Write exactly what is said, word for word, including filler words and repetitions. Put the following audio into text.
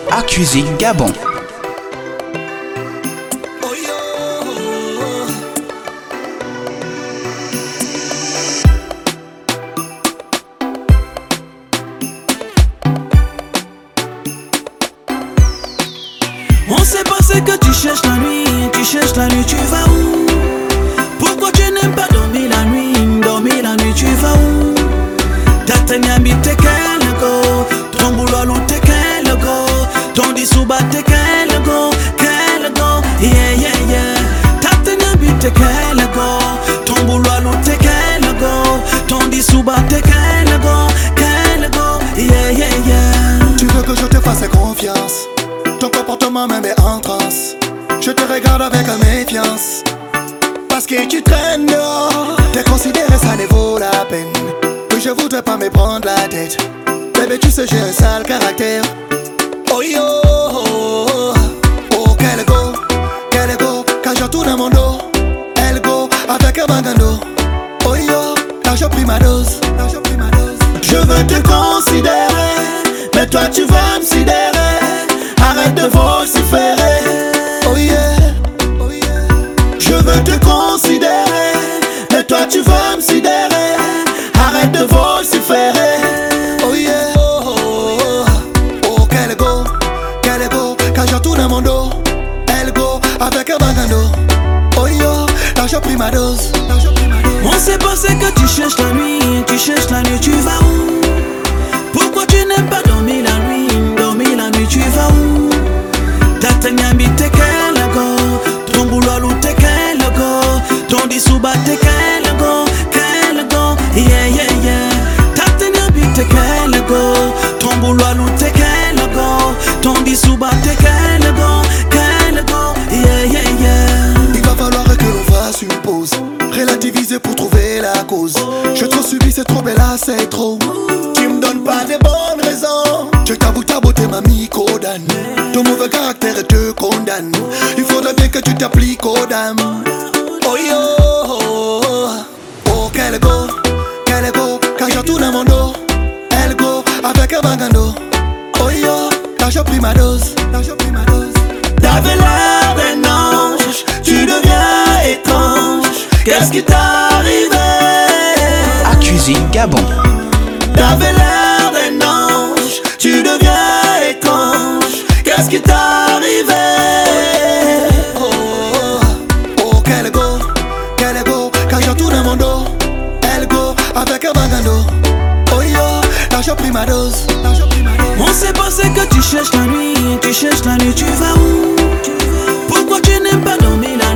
à Cuisine Gabon. On sait pas ce que tu cherches la nuit, tu cherches la nuit, tu vas où? Pourquoi tu n'aimes pas dormir la nuit, dormir la nuit, tu vas où? Ta tenyambi te quel go, ton boulot te quel go, ton dissouba te quel go, quel go, yeah yeah yeah. Ta tenyambi te quel go, ton boulot te quel go, ton dissouba te quel go, quel go, yeah yeah yeah. Tu veux que je te fasse confiance? Ton comportement me met en transe. Je te regarde avec méfiance. Parce que tu traînes dehors. T'es considéré, ça ne vaut la peine. Que je voudrais pas me prendre la tête. Bébé, tu sais, j'ai un sale caractère. Oh yo, oh, oh quel go, quel go. Quand je tourne mon dos, elle go avec un bagando. Oh yo, quand je pris ma dose, quand je pris ma dose. Je veux te considérer, mais toi tu vas me sidérer. Arrête de vociférer, oh yeah, oh yeah. Je veux te considérer, mais toi tu vas me sidérer. Arrête de vociférer, oh yeah, oh, oh, oh, oh quel go, quel go. Quand je tourne mon dos, elle go avec un bagando. Oh yo, là j'ai pris ma dose, là j'ai pris ma dose. On sait pas ce que tu cherches la nuit, tu cherches la nuit, tu vas où? Pourquoi tu n'aimes pas dormir la nuit, dormir la nuit, tu vas où? Ta tenyambi te quel go, ton boulot te quel go, ton dissouba te quel go, quel go, yeah yeah yeah. Ta tenyambi te quel go, ton boulot te quel go, ton dissouba te quel go, quel go, yeah yeah yeah. Il va falloir que l'on fasse une pause, relativiser pour trouver la cause. Je trop subi, c'est trop, mais là c'est trop. Tu me donnes pas des bonnes raisons. Je t'avoue ta beauté m'a mis condamne. Ton mauvais caractère te condamne. Il faudrait bien que tu t'appliques aux dames. Oh yo, oh, oh, oh quel go, quel go. Quand je tourne mon dos, elle go avec un bagando. Oh yo, là j'ai pris ma dose, là j'ai pris ma dose. T'avais l'air d'un ange, tu deviens étrange. Qu'est-ce qui t'est arrivé? À Cuisine Gabon. T'avais l'air d'un ange, tu deviens étrange. Qu'est-ce qui t'est arrivé? Oh, oh, oh, quel go, quel go. Quand je tourne mon dos, elle go avec un bagando. Oh yo, là j'ai pris ma dose, là j'ai pris ma dose. On sait pas ce que tu cherches la nuit, tu cherches la nuit, tu vas où? Pourquoi tu n'aimes pas dormir la